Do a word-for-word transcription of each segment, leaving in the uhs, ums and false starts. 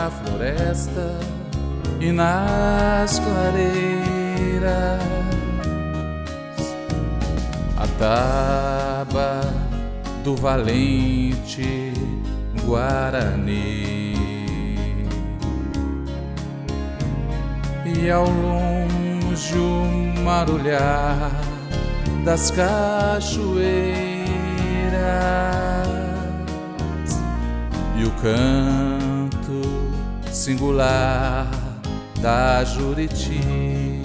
na floresta e nas clareiras, a taba do valente Guarani, e ao longe o marulhar das cachoeiras e o canto singular da Juriti.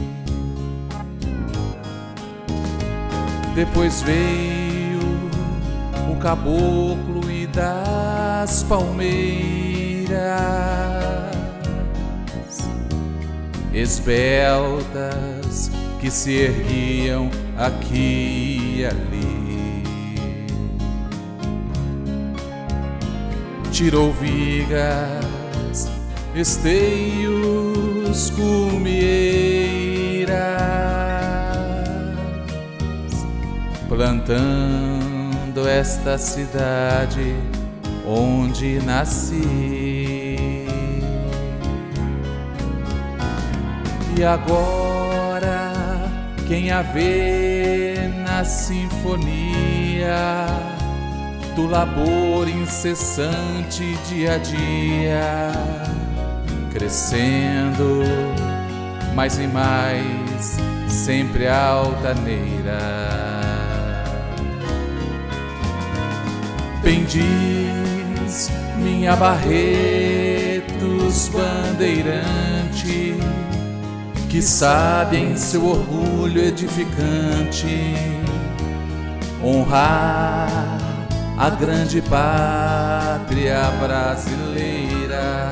Depois veio o caboclo e das palmeiras, esbeltas que se erguiam aqui e ali. Tirou vigas, esteios, cumieiras, plantando esta cidade onde nasci. E agora quem a vê na sinfonia do labor incessante dia a dia, crescendo mais e mais, sempre altaneira. Bem diz minha Barretos bandeirante, que sabe em seu orgulho edificante honrar a grande pátria brasileira.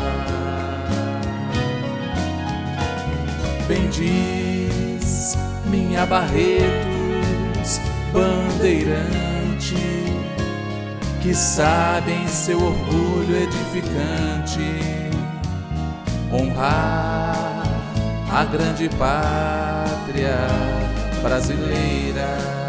Bem diz minha Barretos bandeirante, que sabe em seu orgulho edificante honrar a grande pátria brasileira.